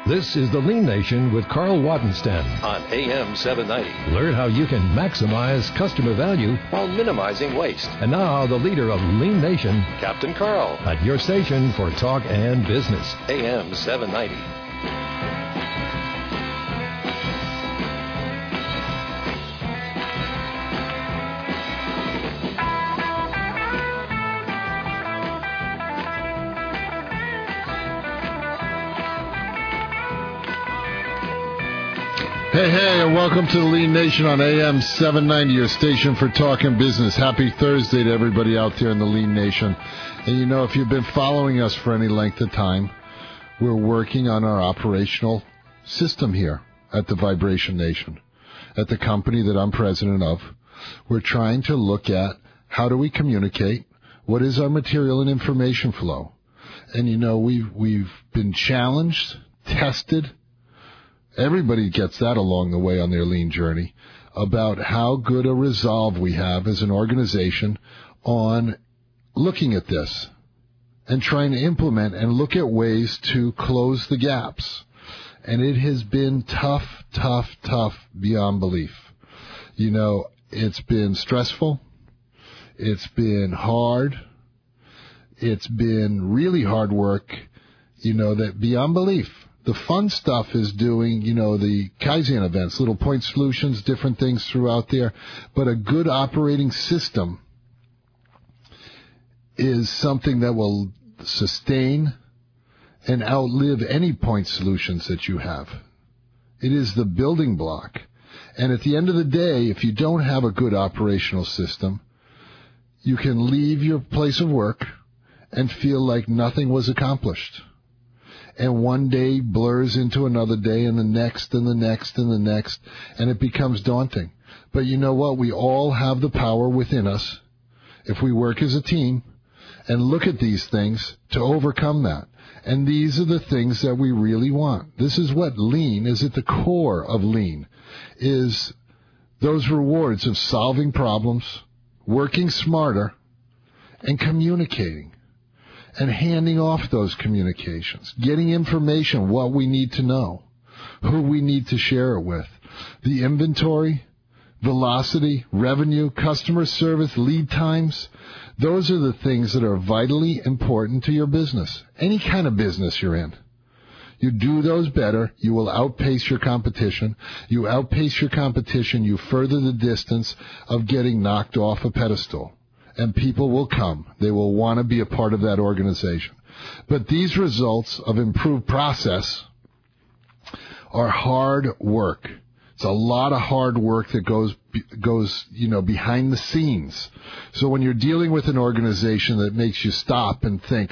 This is the Lean Nation with Carl Wadensten on AM 790. Learn how you can maximize customer value while minimizing waste. And now the leader of Lean Nation, Captain Carl, at your station for talk and business. AM 790. Hey, and welcome to the Lean Nation on AM 790, your station for talk and business. Happy Thursday to everybody out there in the Lean Nation. And you know, if you've been following us for any length of time, we're working on our operational system here at the Vibration Nation, at the company that I'm president of. We're trying to look at how do we communicate, what is our material and information flow. And you know, we've been challenged, tested. Everybody gets that along the way on their lean journey about how good a resolve we have as an organization on looking at this and trying to implement and look at ways to close the gaps. And it has been tough beyond belief. You know, it's been stressful. It's been hard. It's been really hard work, you know, that beyond belief. The fun stuff is doing, you know, the Kaizen events, little point solutions, different things throughout there. But a good operating system is something that will sustain and outlive any point solutions that you have. It is the building block. And at the end of the day, if you don't have a good operational system, you can leave your place of work and feel like nothing was accomplished. And one day blurs into another day and the next and the next and the next, and it becomes daunting. But you know what? We all have the power within us, if we work as a team and look at these things, to overcome that. And these are the things that we really want. This is what lean is at the core of lean, is those rewards of solving problems, working smarter, and communicating. And handing off those communications, getting information, what we need to know, who we need to share it with, the inventory, velocity, revenue, customer service, lead times. Those are the things that are vitally important to your business, any kind of business you're in. You do those better, you will outpace your competition. You outpace your competition, you further the distance of getting knocked off a pedestal. And people will come. They will want to be a part of that organization. But these results of improved process are hard work. It's a lot of hard work that goes, you know, behind the scenes. So when you're dealing with an organization that makes you stop and think,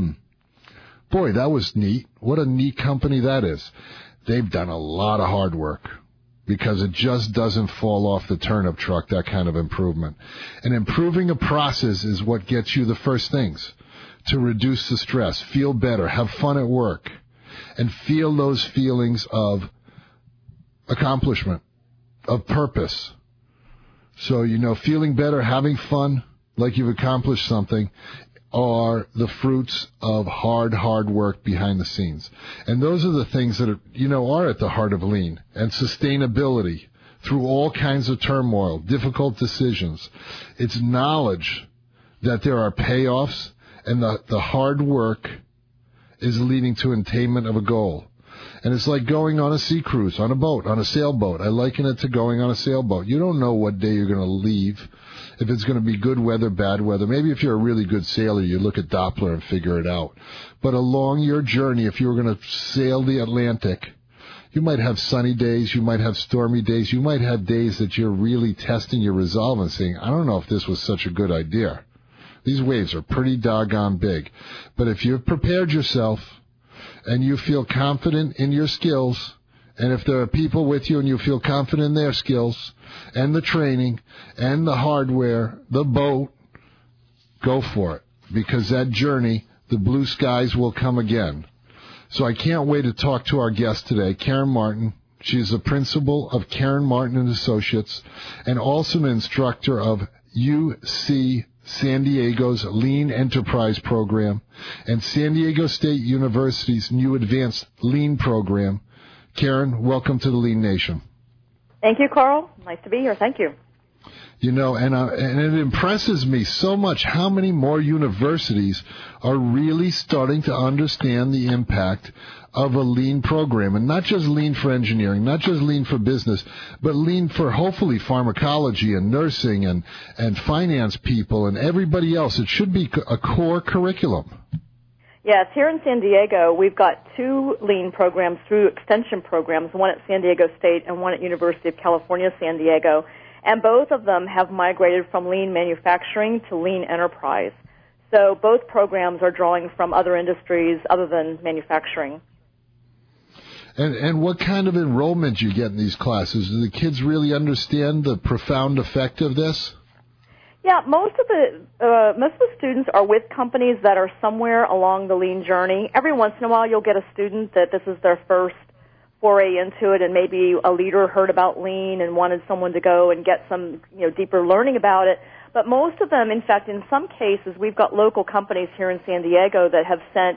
boy, that was neat. What a neat company that is. They've done a lot of hard work. Because it just doesn't fall off the turnip truck, that kind of improvement. And improving a process is what gets you the first things. To reduce the stress, feel better, have fun at work, and feel those feelings of accomplishment, of purpose. So, you know, feeling better, having fun, like you've accomplished something, are the fruits of hard work behind the scenes. And those are the things that are, you know, are at the heart of lean and sustainability through all kinds of turmoil, difficult decisions. It's knowledge that there are payoffs and the hard work is leading to attainment of a goal. And it's like going on a sea cruise, on a boat, on a sailboat. I liken it to going on a sailboat. You don't know what day you're going to leave, if it's going to be good weather, bad weather. Maybe if you're a really good sailor, you look at Doppler and figure it out. But along your journey, if you were going to sail the Atlantic, you might have sunny days, you might have stormy days, you might have days that you're really testing your resolve and saying, I don't know if this was such a good idea. These waves are pretty doggone big. But if you've prepared yourself and you feel confident in your skills, and if there are people with you and you feel confident in their skills and the training and the hardware, the boat, go for it. Because that journey, the blue skies will come again. So I can't wait to talk to our guest today, Karen Martin. She's the principal of Karen Martin and Associates and also an instructor of UC San Diego's Lean Enterprise Program, and San Diego State University's new Advanced Lean Program. Karen, welcome to the Lean Nation. Thank you, Carl. Nice to be here. Thank you. You know, and it impresses me so much how many more universities are really starting to understand the impact of a lean program, and not just lean for engineering, not just lean for business, but lean for hopefully pharmacology and nursing and finance people and everybody else. It should be a core curriculum. Yes, here in San Diego, we've got 2 lean programs through extension programs, one at San Diego State and one at University of California, San Diego. And both of them have migrated from lean manufacturing to lean enterprise. So both programs are drawing from other industries other than manufacturing. And what kind of enrollment do you get in these classes? Do the kids really understand the profound effect of this? Yeah, most of the students are with companies that are somewhere along the lean journey. Every once in a while, you'll get a student that this is their first foray into it, and maybe a leader heard about lean and wanted someone to go and get some, deeper learning about it. But most of them, in fact, in some cases, we've got local companies here in San Diego that have sent,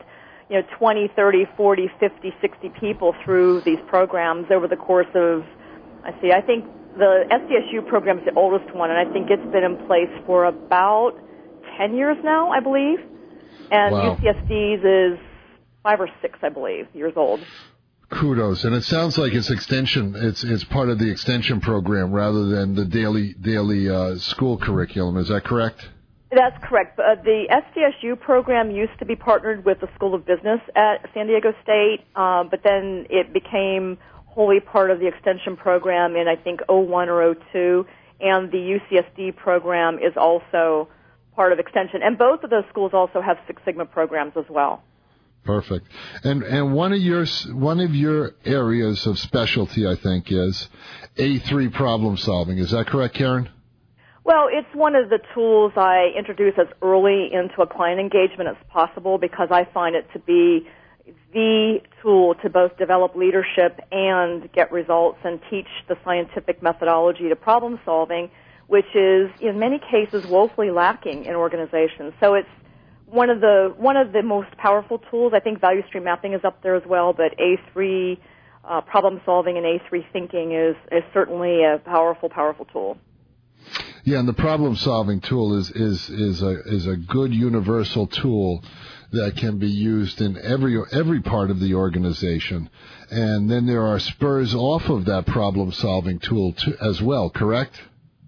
20, 30, 40, 50, 60 people through these programs over the course of, I think the SDSU program is the oldest one, and I think it's been in place for about 10 years now, I believe. And wow. UCSD's is 5 or 6, I believe, years old. Kudos. And it sounds like it's extension. It's part of the extension program rather than the daily school curriculum. Is that correct? That's correct. The SDSU program used to be partnered with the School of Business at San Diego State, but then it became wholly part of the extension program in, I think, 01 or 02, and the UCSD program is also part of extension. And both of those schools also have Six Sigma programs as well. Perfect. And one of your areas of specialty, I think, is A3 problem solving. Is that correct, Karen? Well, it's one of the tools I introduce as early into a client engagement as possible because I find it to be the tool to both develop leadership and get results and teach the scientific methodology to problem solving, which is in many cases woefully lacking in organizations. So it's one of the most powerful tools. I think value stream mapping is up there as well, but A3 problem solving and A3 thinking is certainly a powerful tool. Yeah, and the problem solving tool is a good universal tool that can be used in every part of the organization. And then there are spurs off of that problem solving tool as well, correct?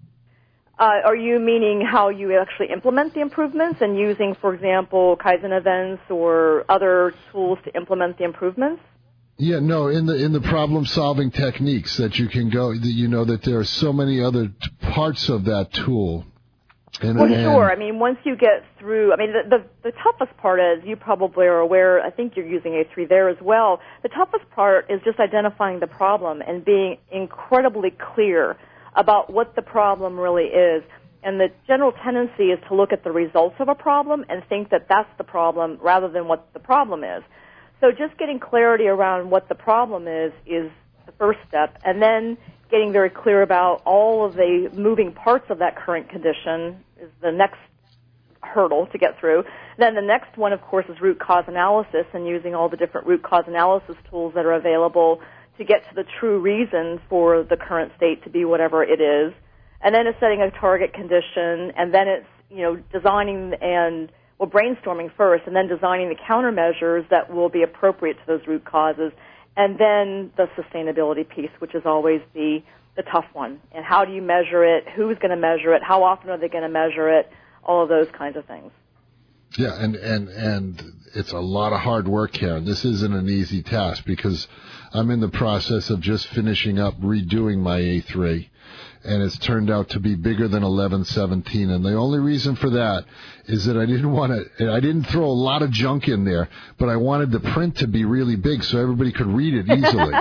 Are you meaning how you actually implement the improvements and using, for example, Kaizen events or other tools to implement the improvements? Yeah, no, in the problem-solving techniques that you can go, that there are so many other parts of that tool. Sure. I mean, once you get through, the toughest part is, you probably are aware, I think you're using A3 there as well, the toughest part is just identifying the problem and being incredibly clear about what the problem really is. And the general tendency is to look at the results of a problem and think that that's the problem rather than what the problem is. So just getting clarity around what the problem is the first step, and then getting very clear about all of the moving parts of that current condition is the next hurdle to get through. Then the next one, of course, is root cause analysis and using all the different root cause analysis tools that are available to get to the true reason for the current state to be whatever it is. And then it's setting a target condition, and then it's, designing and brainstorming first, and then designing the countermeasures that will be appropriate to those root causes, and then the sustainability piece, which is always the tough one. And how do you measure it? Who's going to measure it? How often are they going to measure it? All of those kinds of things. Yeah, and it's a lot of hard work here. This isn't an easy task because I'm in the process of just finishing up redoing my A3. And it's turned out to be bigger than 1117. And the only reason for that is that I didn't throw a lot of junk in there, but I wanted the print to be really big so everybody could read it easily.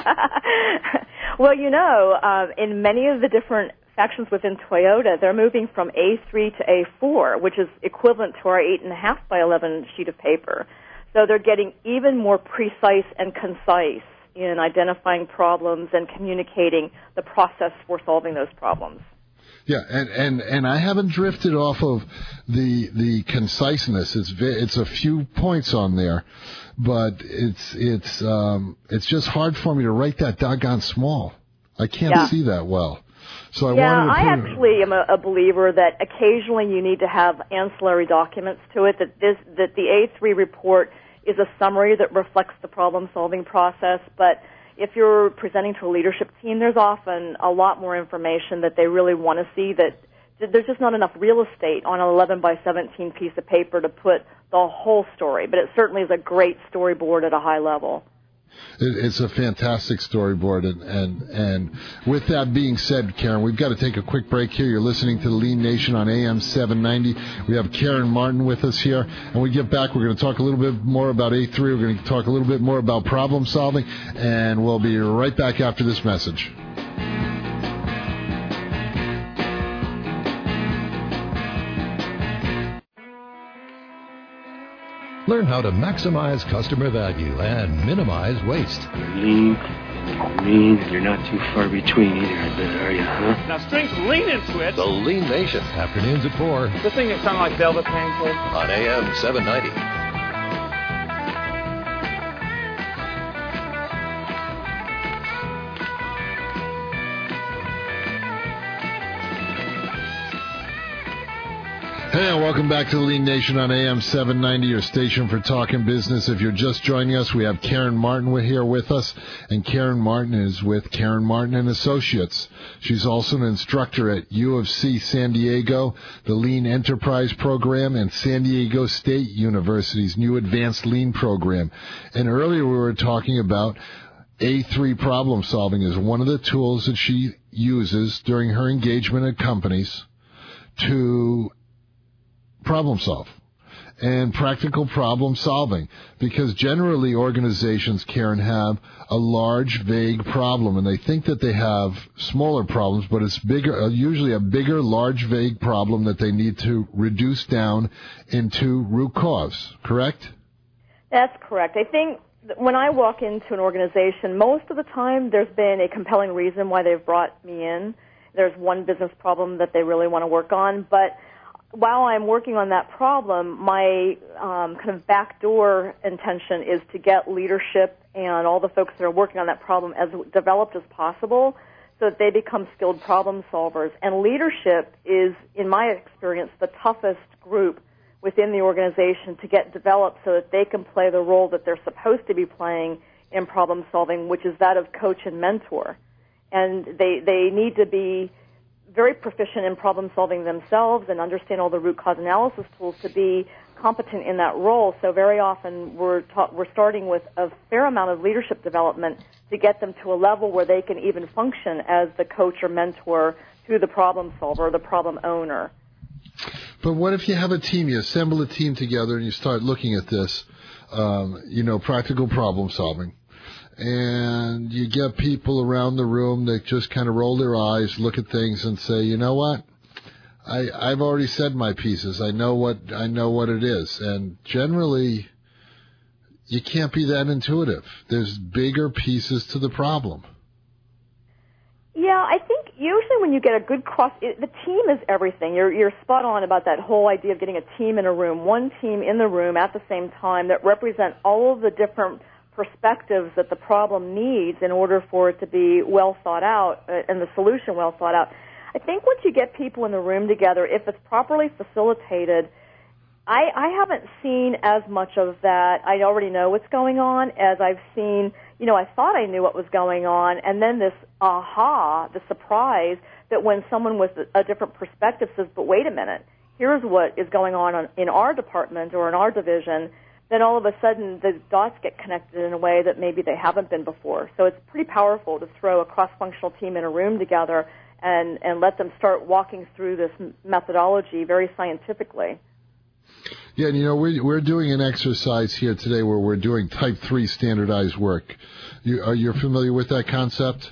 Well, in many of the different factions within Toyota, they're moving from A3 to A4, which is equivalent to our 8.5 by 11 sheet of paper. So they're getting even more precise and concise in identifying problems and communicating the process for solving those problems. Yeah, and I haven't drifted off of the conciseness. It's a few points on there, but it's just hard for me to write that doggone small. I can't see that well. So I actually am a believer that occasionally you need to have ancillary documents to it. That the A3 report is a summary that reflects the problem-solving process, but if you're presenting to a leadership team, there's often a lot more information that they really want to see. That there's just not enough real estate on an 11 by 17 piece of paper to put the whole story, but it certainly is a great storyboard at a high level. It's a fantastic storyboard, and with that being said, Karen, we've got to take a quick break here. You're listening to the Lean Nation on AM 790. We have Karen Martin with us here, and when we get back, we're going to talk a little bit more about A3. We're going to talk a little bit more about problem solving, and we'll be right back after this message. Learn how to maximize customer value and minimize waste. Lean, and you're not too far between either, I bet, are you, huh? Now string some lean into it. The Lean Nation. Afternoons at 4. The thing that sounds like velvet pancakes. On AM 790. Hey, and welcome back to the Lean Nation on AM 790, your station for talking business. If you're just joining us, we have Karen Martin here with us, and Karen Martin is with Karen Martin and Associates. She's also an instructor at U of C San Diego, the Lean Enterprise Program, and San Diego State University's new Advanced Lean Program. And earlier we were talking about A3 problem solving is one of the tools that she uses during her engagement at companies to problem solve and practical problem solving, because generally organizations, Karen, have a large, vague problem, and they think that they have smaller problems, but it's bigger, usually a bigger, large, vague problem that they need to reduce down into root cause, correct? That's correct. I think when I walk into an organization, most of the time there's been a compelling reason why they've brought me in. There's one business problem that they really want to work on, but while I'm working on that problem, my kind of backdoor intention is to get leadership and all the folks that are working on that problem as developed as possible so that they become skilled problem solvers. And leadership is, in my experience, the toughest group within the organization to get developed so that they can play the role that they're supposed to be playing in problem solving, which is that of coach and mentor. And they need to be very proficient in problem solving themselves and understand all the root cause analysis tools to be competent in that role. So very often we're starting with a fair amount of leadership development to get them to a level where they can even function as the coach or mentor to the problem solver or the problem owner. But what if you have a team, you assemble a team together and you start looking at this, practical problem solving, and you get people around the room that just kind of roll their eyes, look at things, and say, you know what? I've already said my pieces. I know what it is, and generally, you can't be that intuitive. There's bigger pieces to the problem. Yeah, I think usually when you get a good the team is everything. You're spot on about that whole idea of getting a team in a room, one team in the room at the same time that represent all of the different perspectives that the problem needs in order for it to be well thought out and the solution well thought out. I think once you get people in the room together, if it's properly facilitated, I haven't seen as much of that. I already know what's going on as I've seen, I thought I knew what was going on, and then this the surprise that when someone with a different perspective says, but wait a minute, here's what is going on in our department or in our division, then all of a sudden the dots get connected in a way that maybe they haven't been before. So it's pretty powerful to throw a cross-functional team in a room together and let them start walking through this methodology very scientifically. Yeah, and we're doing an exercise here today where we're doing type 3 standardized work. Are you familiar with that concept?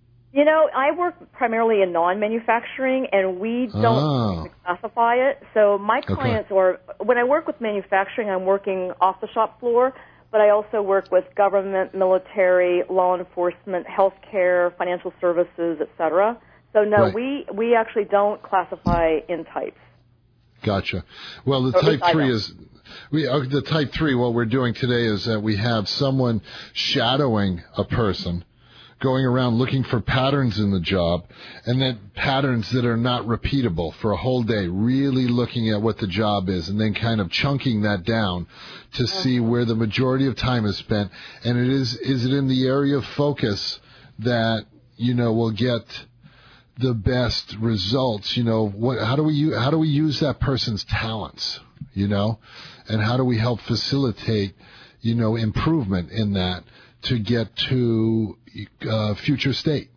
I work primarily in non-manufacturing, and we don't classify it. So my clients when I work with manufacturing, I'm working off the shop floor, but I also work with government, military, law enforcement, healthcare, financial services, et cetera. So no, Right. we actually don't classify in types. Gotcha. Well, the type 3 is the type 3. What we're doing today is that we have someone shadowing a person, going around looking for patterns in the job, and then patterns that are not repeatable for a whole day, really looking at what the job is, and then kind of chunking that down to see where the majority of time is spent. And is it in the area of focus that, will get the best results? How do we use that person's talents, and how do we help facilitate, improvement in that to get to future state?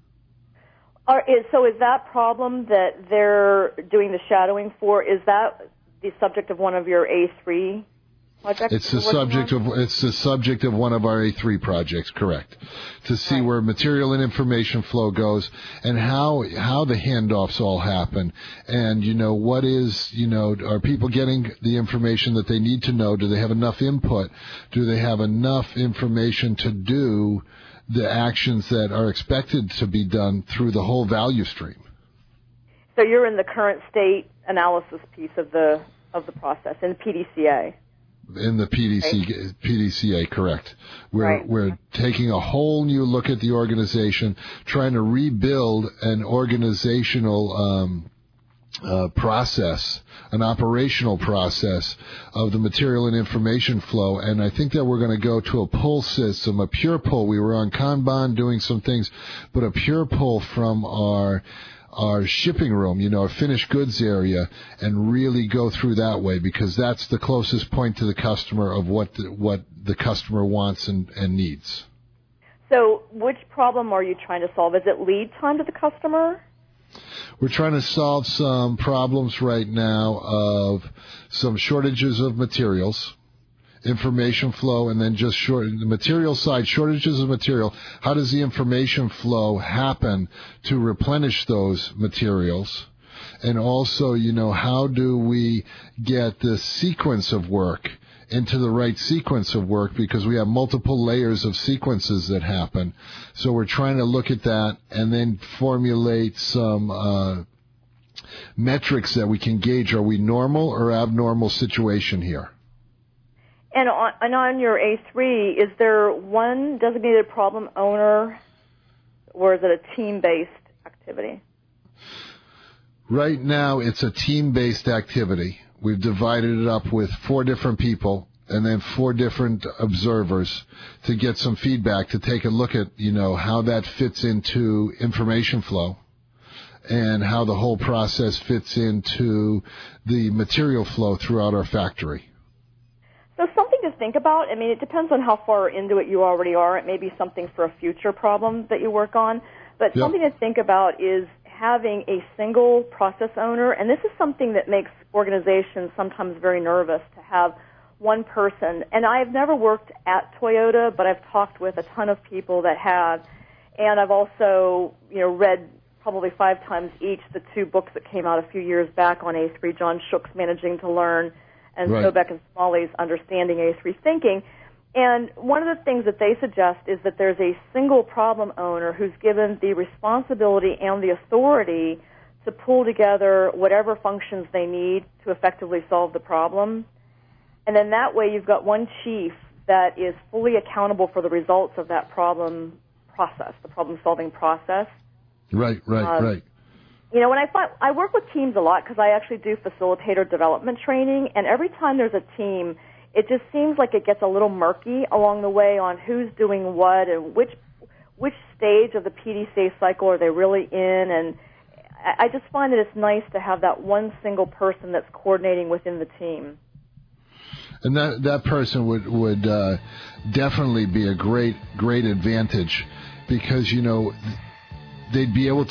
So is that problem that they're doing the shadowing for, is that the subject of one of your A3 projects? It's the subject of one of our A3 projects, correct. To see where material and information flow goes, and how the handoffs all happen, and what is, are people getting the information that they need to know? Do they have enough input? Do they have enough information to do the actions that are expected to be done through the whole value stream? So you're in the current state analysis piece of the process in PDCA. In the PDCA, correct. We're taking a whole new look at the organization, trying to rebuild an organizational process, an operational process of the material and information flow. And I think that we're going to go to a pull system, a pure pull. We were on Kanban doing some things, but a pure pull from our shipping room, our finished goods area, and really go through that way, because that's the closest point to the customer of what the customer wants and needs. So which problem are you trying to solve? Is it lead time to the customer? We're trying to solve some problems right now of some shortages of materials, information flow, and then just the material side, shortages of material. How does the information flow happen to replenish those materials? And also, how do we get the sequence of work into the right sequence of work, because we have multiple layers of sequences that happen. So we're trying to look at that and then formulate some metrics that we can gauge. Are we normal or abnormal situation here? And on your A3, is there one designated problem owner, or is it a team-based activity? Right now, it's a team-based activity. We've divided it up with 4 different people and then 4 different observers to get some feedback, to take a look at, how that fits into information flow and how the whole process fits into the material flow throughout our factory. So something to think about. I mean, it depends on how far into it you already are. It may be something for a future problem that you work on. But something to think about is having a single process owner, and this is something that makes organizations sometimes very nervous, to have one person. And I've never worked at Toyota, but I've talked with a ton of people that have, and I've also, read probably 5 times each the 2 books that came out a few years back on A3, John Shook's Managing to Learn, and Sobek and Smalley's Understanding A3 Thinking. And one of the things that they suggest is that there's a single problem owner who's given the responsibility and the authority to pull together whatever functions they need to effectively solve the problem. And then that way you've got one chief that is fully accountable for the results of that problem process, the problem-solving process. Right. When I work with teams a lot, because I actually do facilitator development training, and every time there's a team, it just seems like it gets a little murky along the way on who's doing what and which stage of the PDCA cycle are they really in. And I just find that it's nice to have that one single person that's coordinating within the team. And that person would definitely be a great advantage, because they'd be able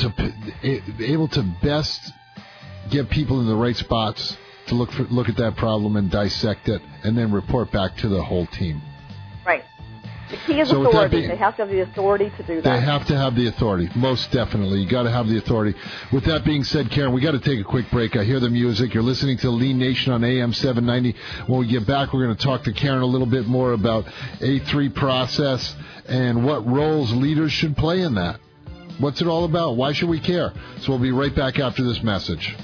to best get people in the right spots to look at that problem and dissect it, and then report back to the whole team. Right. The key is authority. They have to have the authority to do that. They have to have the authority, most definitely. You got to have the authority. With that being said, Karen, we got to take a quick break. I hear the music. You're listening to Lean Nation on AM 790. When we get back, we're going to talk to Karen a little bit more about A3 process and what roles leaders should play in that. What's it all about? Why should we care? So we'll be right back after this message.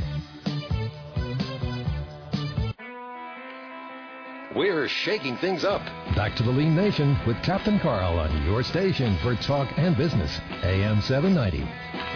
We're shaking things up. Back to the Lean Nation with Captain Carl on your station for talk and business, AM 790.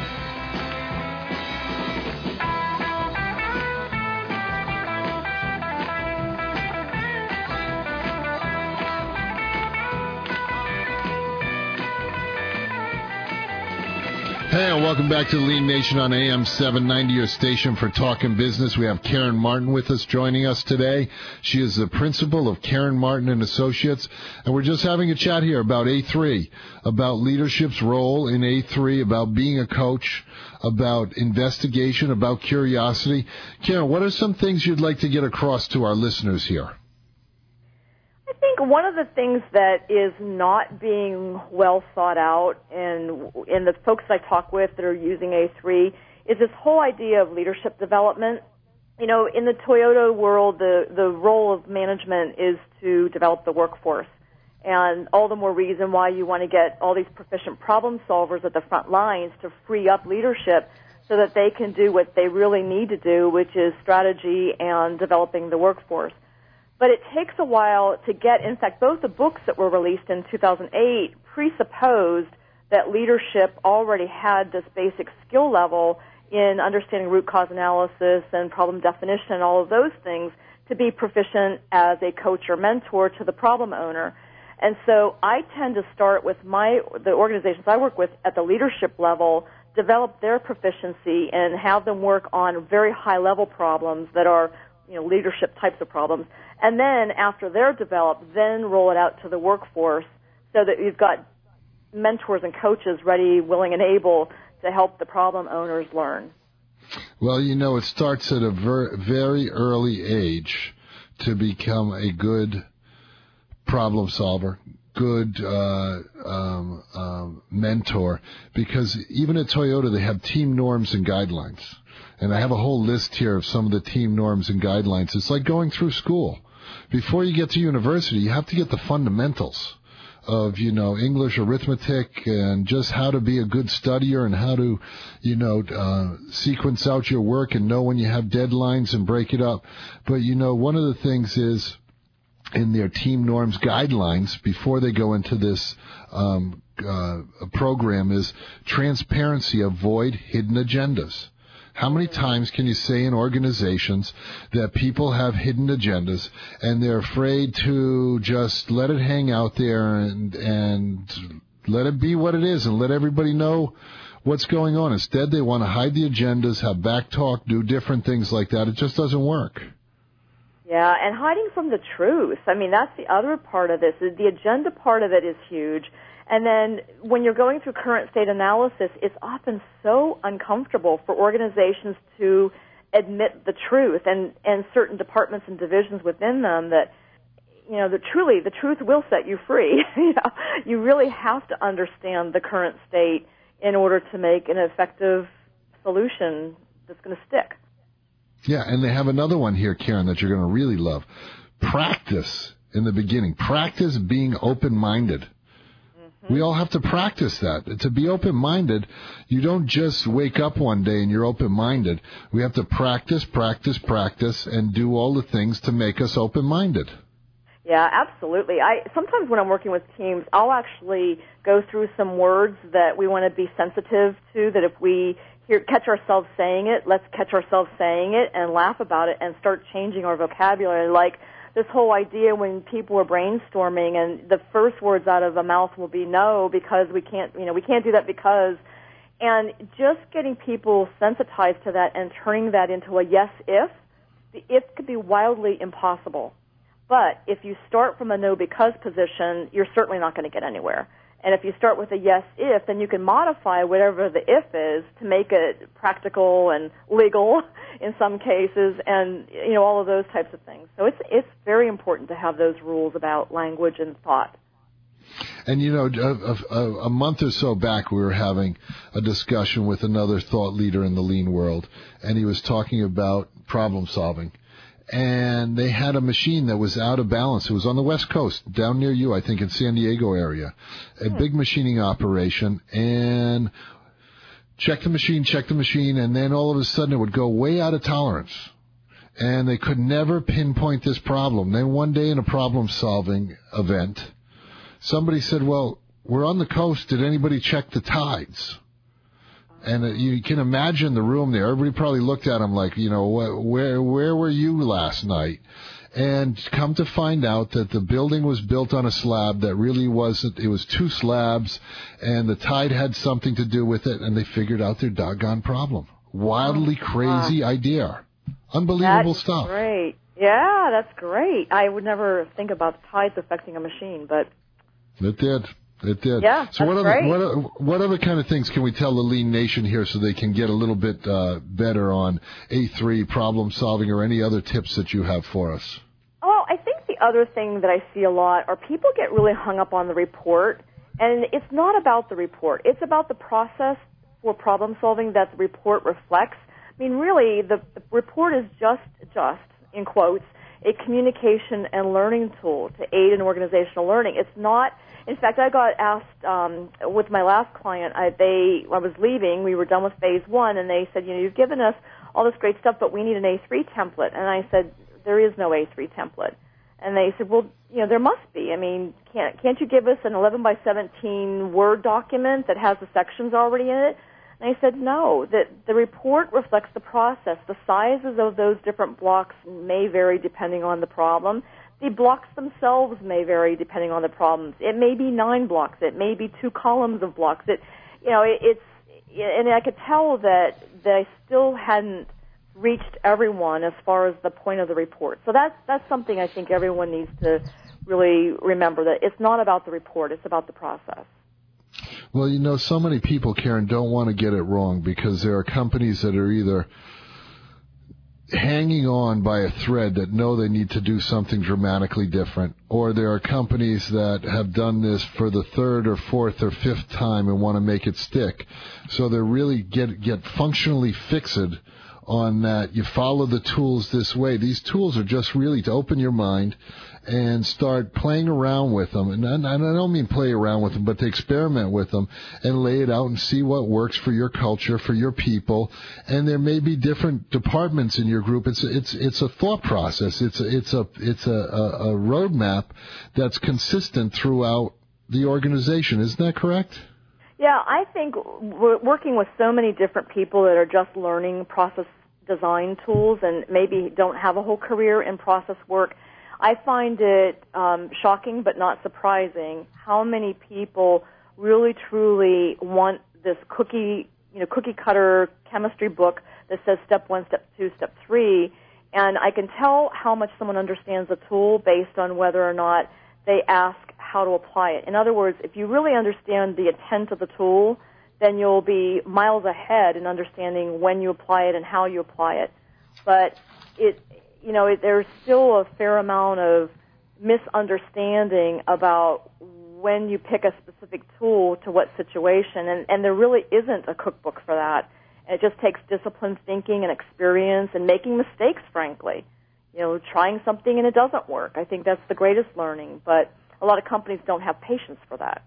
Hey, and welcome back to the Lean Nation on AM 790, your station for talk and business. We have Karen Martin with us, joining us today. She is the principal of Karen Martin and Associates, and we're just having a chat here about A3, about leadership's role in A3, about being a coach, about investigation, about curiosity. Karen, what are some things you'd like to get across to our listeners here? I think one of the things that is not being well thought out in the folks I talk with that are using A3 is this whole idea of leadership development. You know, in the Toyota world, the role of management is to develop the workforce. And all the more reason why you want to get all these proficient problem solvers at the front lines to free up leadership so that they can do what they really need to do, which is strategy and developing the workforce. But it takes a while to get, in fact, both the books that were released in 2008 presupposed that leadership already had this basic skill level in understanding root cause analysis and problem definition and all of those things to be proficient as a coach or mentor to the problem owner. And so I tend to start with the organizations I work with at the leadership level, develop their proficiency and have them work on very high-level problems that are, you know, leadership types of problems. And then after they're developed, then roll it out to the workforce so that you've got mentors and coaches ready, willing, and able to help the problem owners learn. Well, you know, it starts at a very early age to become a good problem solver, good mentor, because even at Toyota they have team norms and guidelines. And I have a whole list here of some of the team norms and guidelines. It's like going through school. Before you get to university, you have to get the fundamentals of, you know, English, arithmetic, and just how to be a good studier and how to, you know, sequence out your work and know when you have deadlines and break it up. But, you know, one of the things is in their team norms guidelines before they go into this program is transparency, avoid hidden agendas. How many times can you say in organizations that people have hidden agendas and they're afraid to just let it hang out there and let it be what it is and let everybody know what's going on? Instead, they want to hide the agendas, have back talk, do different things like that. It just doesn't work. Yeah, and hiding from the truth. I mean, that's the other part of this. The agenda part of it is huge. And then when you're going through current state analysis, it's often so uncomfortable for organizations to admit the truth and certain departments and divisions within them that, you know, the truth will set you free. You know, you really have to understand the current state in order to make an effective solution that's going to stick. Yeah, and they have another one here, Karen, that you're going to really love. Practice in the beginning. Practice being open-minded. We all have to practice that. To be open-minded, you don't just wake up one day and you're open-minded. We have to practice, and do all the things to make us open-minded. Yeah, absolutely. Sometimes when I'm working with teams, I'll actually go through some words that we want to be sensitive to, that if we catch ourselves saying it, let's catch ourselves saying it and laugh about it and start changing our vocabulary. Like this whole idea when people are brainstorming and the first words out of the mouth will be no because we can't do that because, and just getting people sensitized to that and turning that into a yes if. The if could be wildly impossible. But if you start from a no because position, you're certainly not going to get anywhere. And if you start with a yes if, then you can modify whatever the if is to make it practical and legal in some cases, and you know all of those types of things. So it's very important to have those rules about language and thought. And you know, a month or so back, we were having a discussion with another thought leader in the lean world, and he was talking about problem solving. and they had a machine that was out of balance. It was on the West Coast, down near you, I think, in San Diego area. A big machining operation, and check the machine, and then all of a sudden it would go way out of tolerance. And they could never pinpoint this problem. Then one day in a problem-solving event, somebody said, well, we're on the coast. Did anybody check the tides? And you can imagine the room there. Everybody probably looked at him like, where were you last night? And come to find out that the building was built on a slab that really wasn't. It was two slabs, and the tide had something to do with it, and they figured out their doggone problem. Wildly crazy idea. Unbelievable stuff. Great. Yeah, that's great. I would never think about tides affecting a machine, but... It did. Yeah, so that's what other kind of things can we tell the Lean Nation here so they can get a little bit better on A3 problem solving, or any other tips that you have for us? Oh, I think the other thing that I see a lot are people get really hung up on the report, and it's not about the report. It's about the process for problem solving that the report reflects. I mean, really, the report is just, in quotes, a communication and learning tool to aid in organizational learning. It's not... In fact, I got asked with my last client, I was leaving, we were done with phase 1, and they said, you've given us all this great stuff, but we need an A3 template. And I said, there is no A3 template. And they said, well, there must be. I mean, can't you give us an 11 by 17 Word document that has the sections already in it? And I said, no, that the report reflects the process. The sizes of those different blocks may vary depending on the problem. The blocks themselves may vary depending on the problems. It may be 9 blocks. It may be 2 columns of blocks. And I could tell that they still hadn't reached everyone as far as the point of the report. So that's something I think everyone needs to really remember, that it's not about the report, it's about the process. Well, so many people, Karen, don't want to get it wrong, because there are companies that are either hanging on by a thread that know they need to do something dramatically different, or there are companies that have done this for the 3rd or 4th or 5th time and want to make it stick. So they really get functionally fixed on that. You follow the tools this way. These tools are just really to open your mind and start playing around with them. And I don't mean play around with them, but to experiment with them and lay it out and see what works for your culture, for your people. And there may be different departments in your group. It's a thought process. It's a roadmap that's consistent throughout the organization. Isn't that correct? Yeah, I think we're working with so many different people that are just learning process design tools and maybe don't have a whole career in process work. I find it shocking but not surprising how many people really truly want this cookie cutter chemistry book that says step 1, step 2, step 3, and I can tell how much someone understands the tool based on whether or not they ask how to apply it. In other words, if you really understand the intent of the tool, then you'll be miles ahead in understanding when you apply it and how you apply it. But there's still a fair amount of misunderstanding about when you pick a specific tool to what situation, and there really isn't a cookbook for that. It just takes disciplined thinking and experience and making mistakes, frankly. Trying something and it doesn't work. I think that's the greatest learning, but a lot of companies don't have patience for that.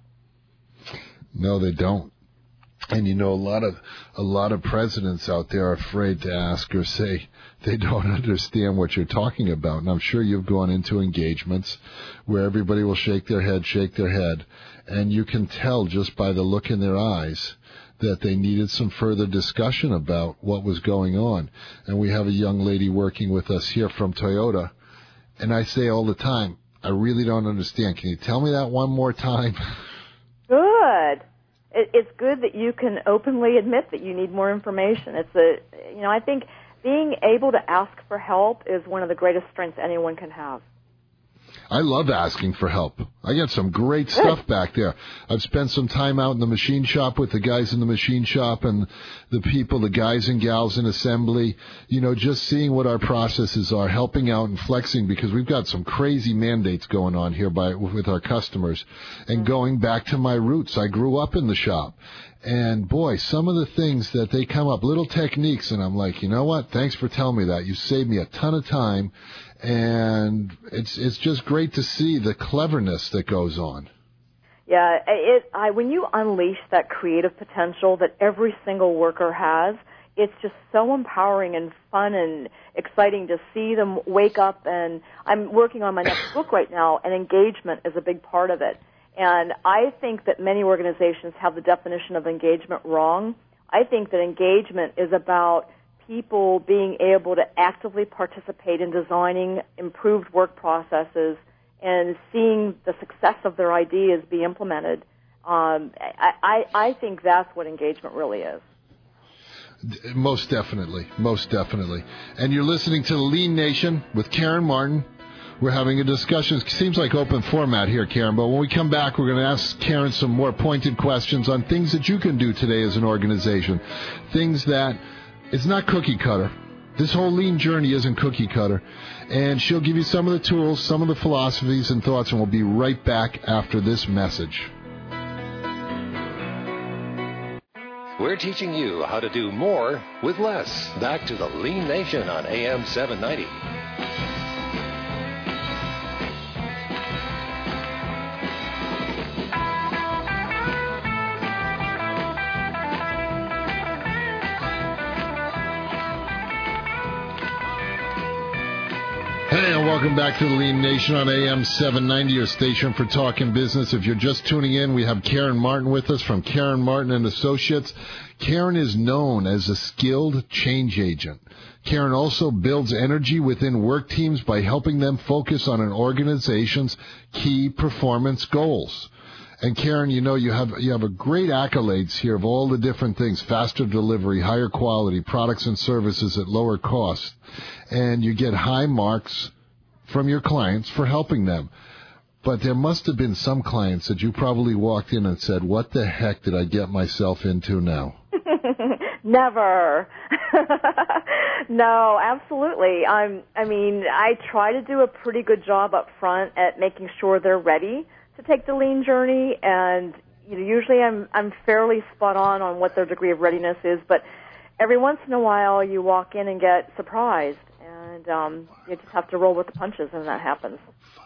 No, they don't. And a lot of presidents out there are afraid to ask or say they don't understand what you're talking about. And I'm sure you've gone into engagements where everybody will shake their head, and you can tell just by the look in their eyes that they needed some further discussion about what was going on. And we have a young lady working with us here from Toyota, and I say all the time, I really don't understand. Can you tell me that one more time? Good. It's good that you can openly admit that you need more information. I think being able to ask for help is one of the greatest strengths anyone can have. I love asking for help. I get some great stuff back there. I've spent some time out in the machine shop with the guys in the machine shop and the people, the guys and gals in assembly, just seeing what our processes are, helping out and flexing, because we've got some crazy mandates going on here with our customers. And going back to my roots, I grew up in the shop. And, boy, some of the things that they come up, little techniques, and I'm like, you know what? Thanks for telling me that. You saved me a ton of time. And it's just great to see the cleverness that goes on. Yeah, when you unleash that creative potential that every single worker has, it's just so empowering and fun and exciting to see them wake up. And I'm working on my next book right now, and engagement is a big part of it. And I think that many organizations have the definition of engagement wrong. I think that engagement is about people being able to actively participate in designing improved work processes and seeing the success of their ideas be implemented. I think that's what engagement really is. Most definitely. And you're listening to the Lean Nation with Karen Martin. We're having a discussion. It seems like open format here, Karen, but when we come back, we're going to ask Karen some more pointed questions on things that you can do today as an organization, things that it's not cookie cutter. This whole lean journey isn't cookie cutter. And she'll give you some of the tools, some of the philosophies and thoughts, and we'll be right back after this message. We're teaching you how to do more with less. Back to the Lean Nation on AM 790. Hey, and welcome back to the Lean Nation on AM 790, your station for talking business. If you're just tuning in, we have Karen Martin with us from Karen Martin and Associates. Karen is known as a skilled change agent. Karen also builds energy within work teams by helping them focus on an organization's key performance goals. And Karen, you have a great accolades here of all the different things: faster delivery, higher quality, products and services at lower cost. And you get high marks from your clients for helping them. But there must have been some clients that you probably walked in and said, what the heck did I get myself into now? Never. No, absolutely. I try to do a pretty good job up front at making sure they're ready to take the lean journey, and usually I'm fairly spot on what their degree of readiness is, but every once in a while you walk in and get surprised, and you just have to roll with the punches, and that happens.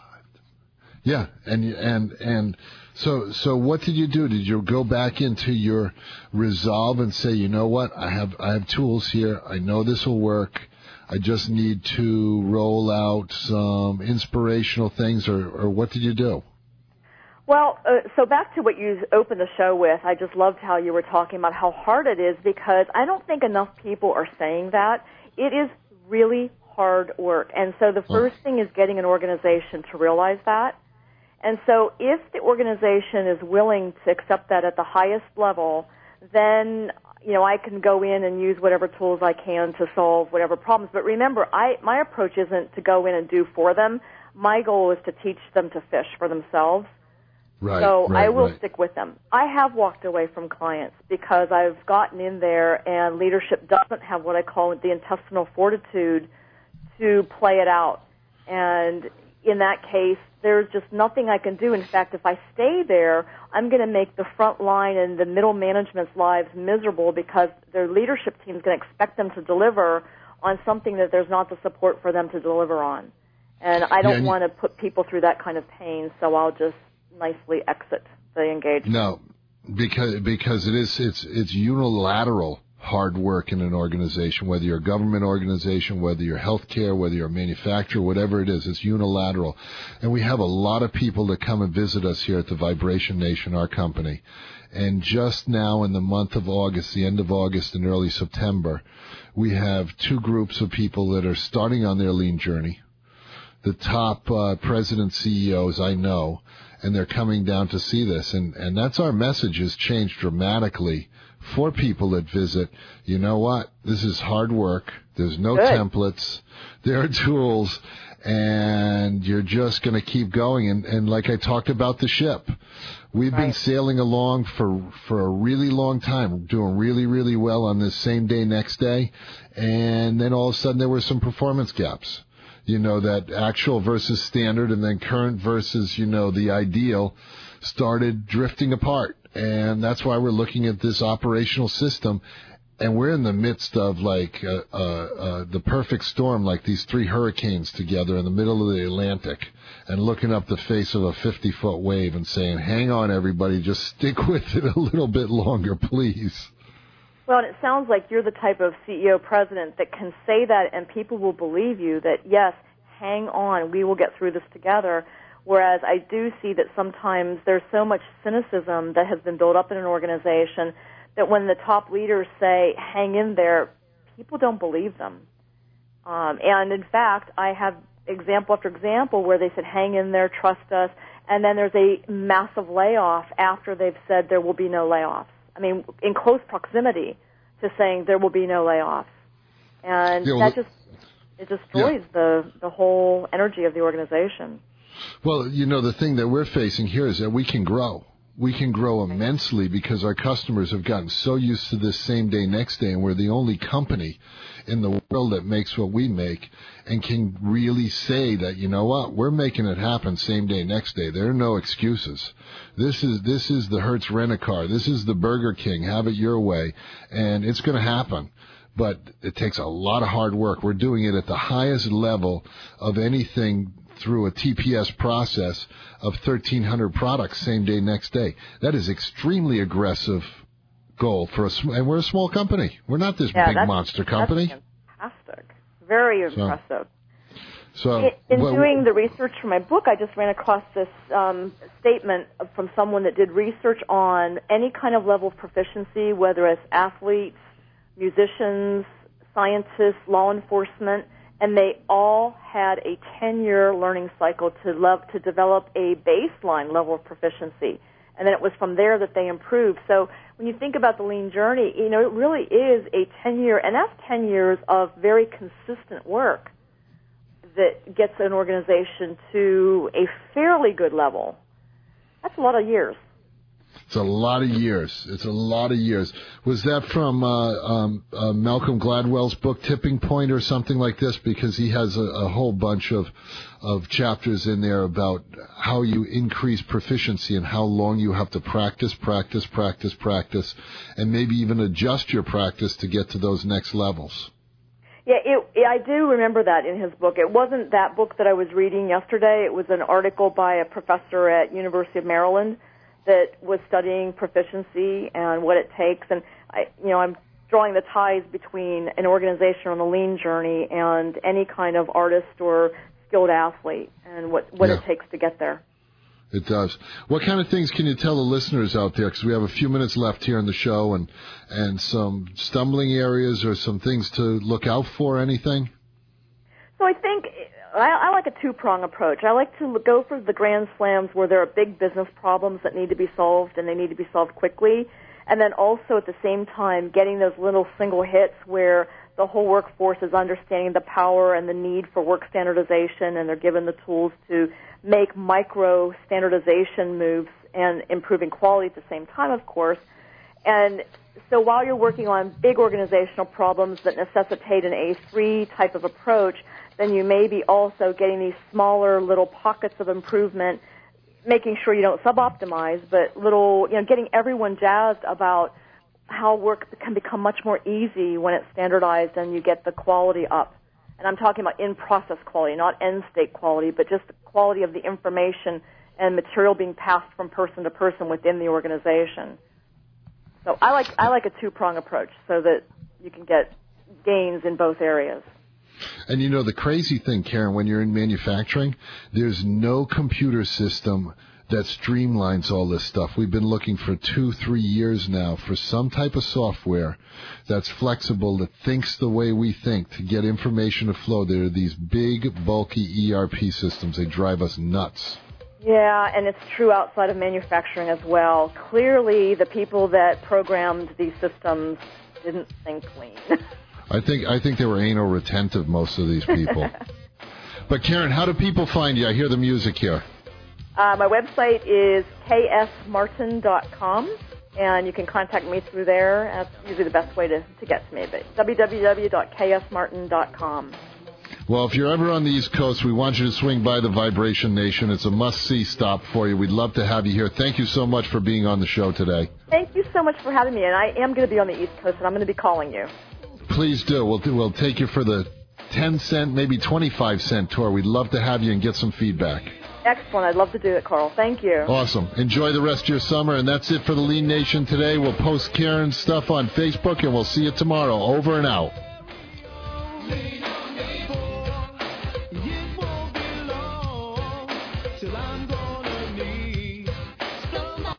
Yeah, and so what did you do? Did you go back into your resolve and say, you know what, I have tools here, I know this will work, I just need to roll out some inspirational things, or what did you do? Well, so back to what you opened the show with, I just loved how you were talking about how hard it is, because I don't think enough people are saying that. It is really hard work. And so the first thing is getting an organization to realize that. And so if the organization is willing to accept that at the highest level, then, I can go in and use whatever tools I can to solve whatever problems. But remember, my approach isn't to go in and do for them. My goal is to teach them to fish for themselves. I will stick with them. I have walked away from clients because I've gotten in there and leadership doesn't have what I call the intestinal fortitude to play it out. And in that case, there's just nothing I can do. In fact, if I stay there, I'm going to make the front line and the middle management's lives miserable, because their leadership team is going to expect them to deliver on something that there's not the support for them to deliver on. And I don't want to put people through that kind of pain, so I'll just nicely exit the engagement. No, because it's unilateral hard work in an organization, whether you're a government organization, whether you're healthcare, whether you're a manufacturer, whatever it is, it's unilateral. And we have a lot of people that come and visit us here at the Vibration Nation, our company. And just now in the month of August, the end of August and early September, we have two groups of people that are starting on their lean journey. The top president CEOs I know, and they're coming down to see this. And that's our message has changed dramatically for people that visit, you know what? This is hard work. There's no Good. templates. There are tools, and you're just going to keep going. And like I talked about the ship, we've been sailing along for a really long time, doing really, really well on this same day, next day. And then all of a sudden there were some performance gaps. You know, that actual versus standard and then current versus, you know, the ideal started drifting apart. And that's why we're looking at this operational system. And we're in the midst of like the perfect storm, like these 3 hurricanes together in the middle of the Atlantic, and looking up the face of a 50-foot wave and saying, hang on, everybody, just stick with it a little bit longer, please. Well, and it sounds like you're the type of CEO president that can say that and people will believe you that, yes, hang on, we will get through this together. Whereas I do see that sometimes there's so much cynicism that has been built up in an organization that when the top leaders say, hang in there, people don't believe them. And in fact, I have example after example where they said, hang in there, trust us, and then there's a massive layoff after they've said there will be no layoffs. I mean, in close proximity to saying there will be no layoffs. And it destroys the whole energy of the organization. Well, you know, the thing that we're facing here is that we can grow. We can grow immensely because our customers have gotten so used to this same day, next day, and we're the only company in the world that makes what we make and can really say that, you know what, we're making it happen same day, next day. There are no excuses. This is the Hertz Rent-A-Car. This is the Burger King. Have it your way. And it's going to happen. But it takes a lot of hard work. We're doing it at the highest level of anything through a TPS process of 1,300 products same day, next day. That is extremely aggressive goal for and we're a small company. We're not this big monster company. That's fantastic. Very impressive. So in doing the research for my book, I just ran across this statement from someone that did research on any kind of level of proficiency, whether it's athletes, musicians, scientists, law enforcement, and they all had a 10-year learning cycle to develop a baseline level of proficiency. And then it was from there that they improved. So when you think about the lean journey, you know, it really is a 10-year, and that's 10 years of very consistent work that gets an organization to a fairly good level. That's a lot of years. It's a lot of years. Was that from Malcolm Gladwell's book, Tipping Point, or something like this? Because he has a whole bunch of chapters in there about how you increase proficiency and how long you have to practice, and maybe even adjust your practice to get to those next levels. Yeah, I do remember that in his book. It wasn't that book that I was reading yesterday. It was an article by a professor at University of Maryland that was studying proficiency and what it takes. And I'm drawing the ties between an organization on the lean journey and any kind of artist or skilled athlete and what it takes to get there. It does. What kind of things can you tell the listeners out there? Because we have a few minutes left here in the show, and some stumbling areas or some things to look out for, anything? So I think I like a two-prong approach. I like to go for the grand slams where there are big business problems that need to be solved, and they need to be solved quickly. And then also at the same time getting those little single hits where the whole workforce is understanding the power and the need for work standardization, and they're given the tools to make micro standardization moves and improving quality at the same time, of course. And so while you're working on big organizational problems that necessitate an A3 type of approach, then you may be also getting these smaller little pockets of improvement, making sure you don't sub-optimize, but getting everyone jazzed about how work can become much more easy when it's standardized and you get the quality up. And I'm talking about in-process quality, not end-state quality, but just the quality of the information and material being passed from person to person within the organization. So I like a two-prong approach so that you can get gains in both areas. And the crazy thing, Karen, when you're in manufacturing, there's no computer system that streamlines all this stuff. We've been looking for 2-3 years now for some type of software that's flexible, that thinks the way we think, to get information to flow. There are these big, bulky ERP systems. They drive us nuts. Yeah, and it's true outside of manufacturing as well. Clearly, the people that programmed these systems didn't think lean. I think they were anal retentive, most of these people. But Karen, how do people find you? I hear the music here. My website is ksmartin.com, and you can contact me through there. That's usually the best way to get to me, but www.ksmartin.com. Well, if you're ever on the East Coast, we want you to swing by the Vibration Nation. It's a must-see stop for you. We'd love to have you here. Thank you so much for being on the show today. Thank you so much for having me, and I am going to be on the East Coast, and I'm going to be calling you. Please do. We'll take you for the 10-cent, maybe 25-cent tour. We'd love to have you and get some feedback. Excellent. I'd love to do it, Carl. Thank you. Awesome. Enjoy the rest of your summer, and that's it for the Lean Nation today. We'll post Karen's stuff on Facebook, and we'll see you tomorrow. Over and out.